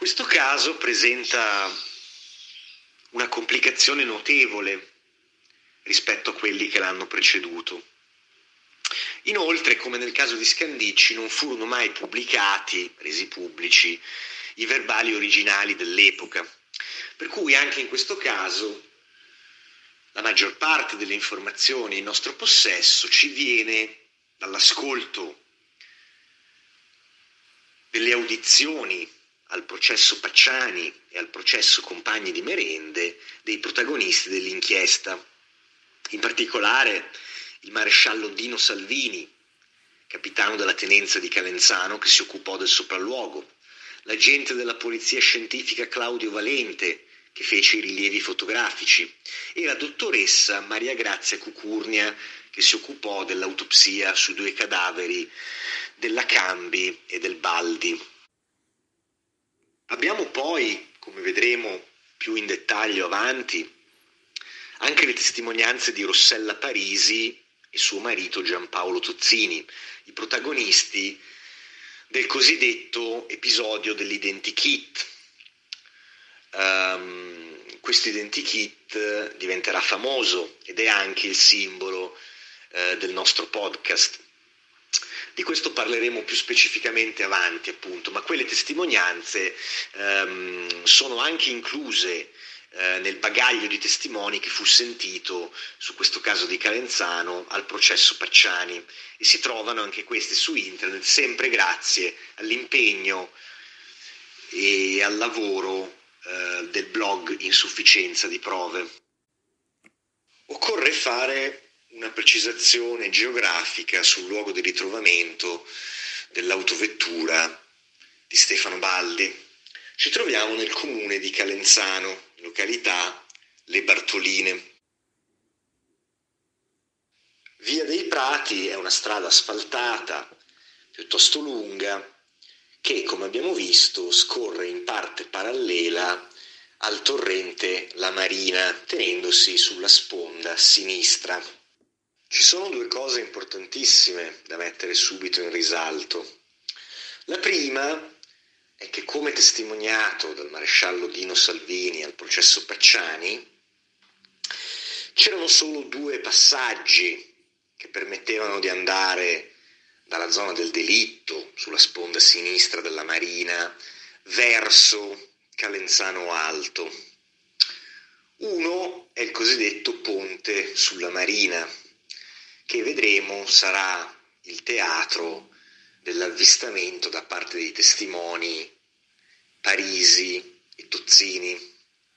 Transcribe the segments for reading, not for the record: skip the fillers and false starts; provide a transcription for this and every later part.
Questo caso presenta una complicazione notevole rispetto a quelli che l'hanno preceduto. Inoltre, come nel caso di Scandicci, non furono mai pubblicati, resi pubblici, i verbali originali dell'epoca, per cui anche in questo caso la maggior parte delle informazioni in nostro possesso ci viene dall'ascolto delle audizioni al processo Pacciani e al processo Compagni di Merende dei protagonisti dell'inchiesta, in particolare il maresciallo Dino Salvini, capitano della tenenza di Calenzano che si occupò del sopralluogo, l'agente della polizia scientifica Claudio Valente che fece i rilievi fotografici e la dottoressa Maria Grazia Cucurnia che si occupò dell'autopsia sui due cadaveri della Cambi e del Baldi. Abbiamo poi, come vedremo più in dettaglio avanti, anche le testimonianze di Rossella Parisi e suo marito Giampaolo Tozzini, i protagonisti del cosiddetto episodio dell'identikit. Questo identikit diventerà famoso ed è anche il simbolo del nostro podcast. Di questo parleremo più specificamente avanti, appunto, ma quelle testimonianze sono anche incluse nel bagaglio di testimoni che fu sentito su questo caso di Calenzano al processo Pacciani e si trovano anche questi su internet, sempre grazie all'impegno e al lavoro del blog Insufficienza di Prove. Occorre fare una precisazione geografica sul luogo di ritrovamento dell'autovettura di Stefano Baldi. Ci troviamo nel comune di Calenzano, località Le Bartoline. Via dei Prati è una strada asfaltata, piuttosto lunga, che, come abbiamo visto, scorre in parte parallela al torrente La Marina, tenendosi sulla sponda sinistra. Ci sono due cose importantissime da mettere subito in risalto. La prima è che, come testimoniato dal maresciallo Dino Salvini al processo Pacciani, c'erano solo due passaggi che permettevano di andare dalla zona del delitto, sulla sponda sinistra della Marina, verso Calenzano Alto. Uno è il cosiddetto ponte sulla Marina, che vedremo sarà il teatro dell'avvistamento da parte dei testimoni Parisi e Tozzini.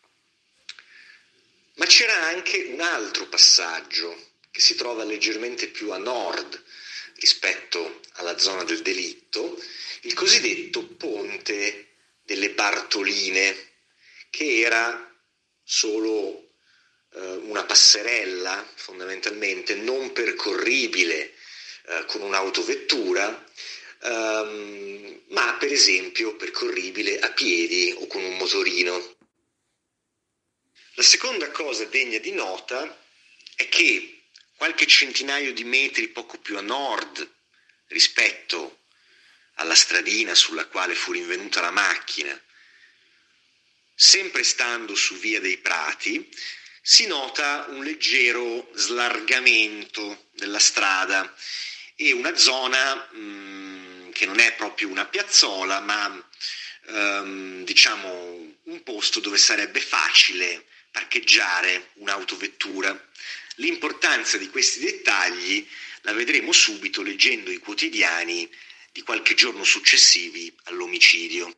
Ma c'era anche un altro passaggio che si trova leggermente più a nord rispetto alla zona del delitto, il cosiddetto ponte delle Bartoline, che era solo una passerella fondamentalmente non percorribile con un'autovettura, ma per esempio percorribile a piedi o con un motorino. La seconda cosa degna di nota è che qualche centinaio di metri poco più a nord rispetto alla stradina sulla quale fu rinvenuta la macchina, sempre stando su Via dei Prati, si nota un leggero slargamento della strada e una zona che non è proprio una piazzola, ma diciamo un posto dove sarebbe facile parcheggiare un'autovettura. L'importanza di questi dettagli la vedremo subito leggendo i quotidiani di qualche giorno successivi all'omicidio.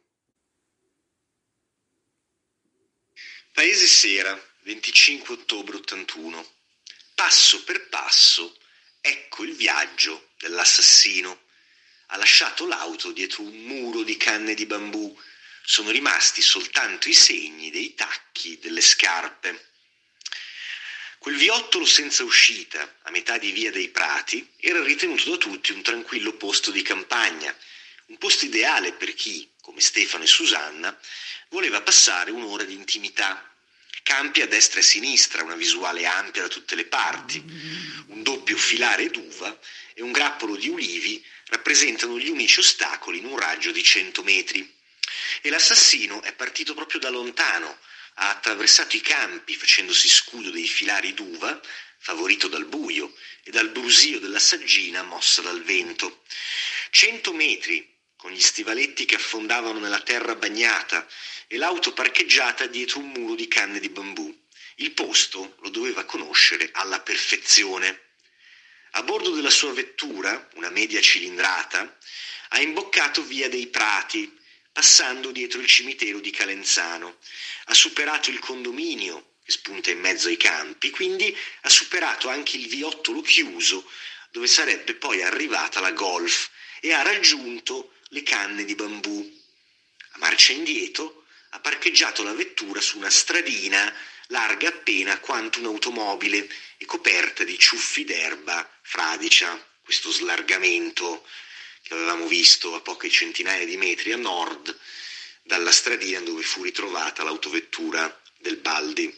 Paese Sera, 25 ottobre 81. Passo per passo, ecco il viaggio dell'assassino. Ha lasciato l'auto dietro un muro di canne di bambù. Sono rimasti soltanto i segni dei tacchi delle scarpe. Quel viottolo senza uscita, a metà di Via dei Prati, era ritenuto da tutti un tranquillo posto di campagna, un posto ideale per chi, come Stefano e Susanna, voleva passare un'ora di intimità. Campi a destra e a sinistra, una visuale ampia da tutte le parti, un doppio filare d'uva e un grappolo di ulivi rappresentano gli unici ostacoli in un raggio di 100 metri. e l'assassino è partito proprio da lontano, ha attraversato i campi facendosi scudo dei filari d'uva, favorito dal buio e dal brusio della saggina mossa dal vento. 100 metri, con gli stivaletti che affondavano nella terra bagnata e l'auto parcheggiata dietro un muro di canne di bambù. Il posto lo doveva conoscere alla perfezione. A bordo della sua vettura, una media cilindrata, ha imboccato via dei Prati, passando dietro il cimitero di Calenzano. Ha superato il condominio, che spunta in mezzo ai campi, quindi ha superato anche il viottolo chiuso, dove sarebbe poi arrivata la Golf, e ha raggiunto le canne di bambù. A marcia indietro ha parcheggiato la vettura su una stradina larga appena quanto un'automobile e coperta di ciuffi d'erba fradicia, questo slargamento che avevamo visto a poche centinaia di metri a nord dalla stradina dove fu ritrovata l'autovettura del Baldi.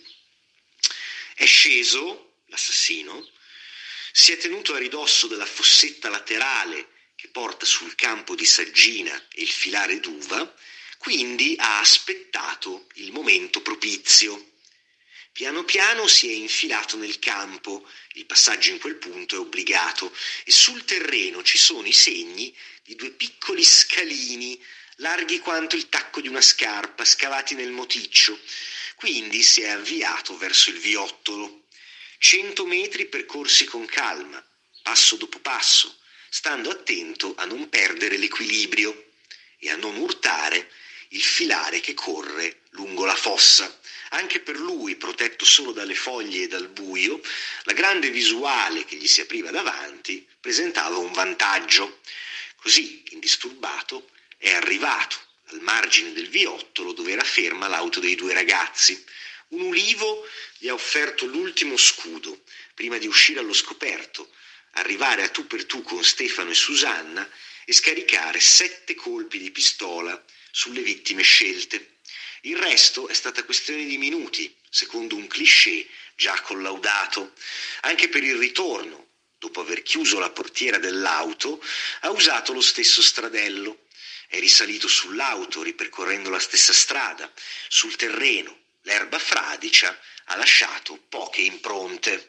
È sceso l'assassino, si è tenuto a ridosso della fossetta laterale che porta sul campo di saggina e il filare d'uva, quindi ha aspettato il momento propizio. Piano piano si è infilato nel campo, il passaggio in quel punto è obbligato, e sul terreno ci sono i segni di 2 piccoli scalini, larghi quanto il tacco di una scarpa, scavati nel moticcio. Quindi si è avviato verso il viottolo. 100 metri percorsi con calma, passo dopo passo, stando attento a non perdere l'equilibrio e a non urtare il filare che corre lungo la fossa. Anche per lui, protetto solo dalle foglie e dal buio, la grande visuale che gli si apriva davanti presentava un vantaggio. Così, indisturbato, è arrivato al margine del viottolo dove era ferma l'auto dei 2 ragazzi. Un ulivo gli ha offerto l'ultimo scudo prima di uscire allo scoperto, arrivare a tu per tu con Stefano e Susanna e scaricare 7 colpi di pistola sulle vittime scelte. Il resto è stata questione di minuti, secondo un cliché già collaudato. Anche per il ritorno, dopo aver chiuso la portiera dell'auto, ha usato lo stesso stradello. È risalito sull'auto ripercorrendo la stessa strada. Sul terreno, l'erba fradicia ha lasciato poche impronte.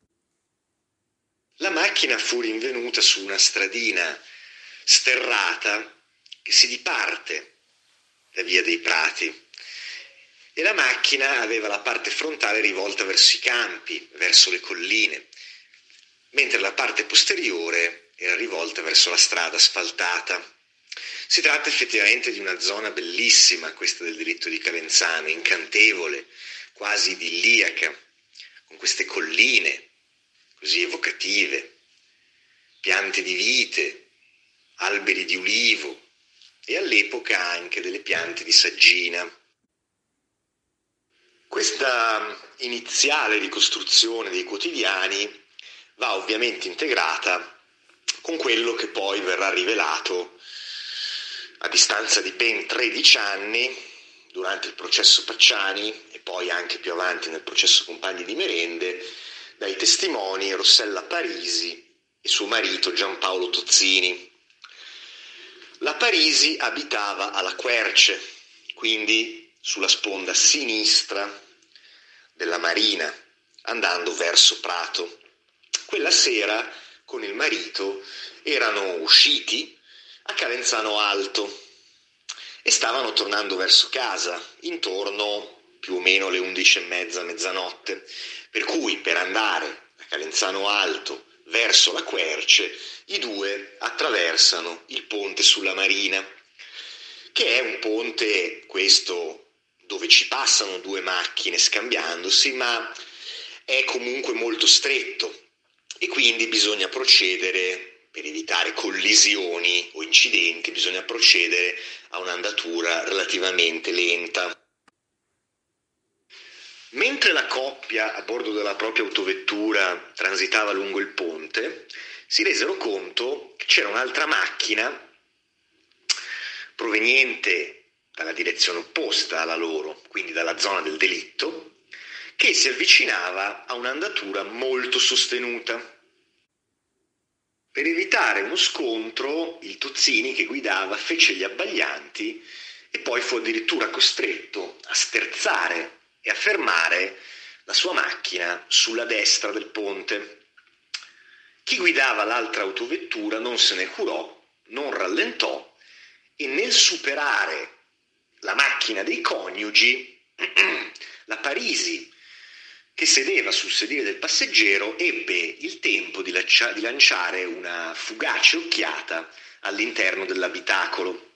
La macchina fu rinvenuta su una stradina sterrata che si diparte da via dei Prati. E la macchina aveva la parte frontale rivolta verso i campi, verso le colline, mentre la parte posteriore era rivolta verso la strada asfaltata. Si tratta effettivamente di una zona bellissima, questa del Delitto di Calenzano, incantevole, quasi idilliaca, con queste colline così evocative, piante di vite, alberi di ulivo e all'epoca anche delle piante di saggina. Questa iniziale ricostruzione dei quotidiani va ovviamente integrata con quello che poi verrà rivelato a distanza di ben 13 anni durante il processo Pacciani e poi anche più avanti nel processo Compagni di Merende dai testimoni Rossella Parisi e suo marito Giampaolo Tozzini. La Parisi abitava alla Querce, quindi sulla sponda sinistra della Marina, andando verso Prato. Quella sera con il marito erano usciti a Calenzano Alto e stavano tornando verso casa intorno più o meno alle 11:30, mezzanotte, per cui per andare da Calenzano Alto verso la Querce i 2 attraversano il ponte sulla Marina, che è un ponte questo dove ci passano 2 macchine scambiandosi, ma è comunque molto stretto e quindi bisogna procedere, per evitare collisioni o incidenti, bisogna procedere a un'andatura relativamente lenta. Mentre la coppia a bordo della propria autovettura transitava lungo il ponte, si resero conto che c'era un'altra macchina proveniente dalla direzione opposta alla loro, quindi dalla zona del delitto, che si avvicinava a un'andatura molto sostenuta. Per evitare uno scontro, il Tozzini che guidava fece gli abbaglianti e poi fu addirittura costretto a sterzare e a fermare la sua macchina sulla destra del ponte. Chi guidava l'altra autovettura non se ne curò, non rallentò e nel superare la macchina dei coniugi, la Parisi, che sedeva sul sedile del passeggero, ebbe il tempo di lanciare una fugace occhiata all'interno dell'abitacolo.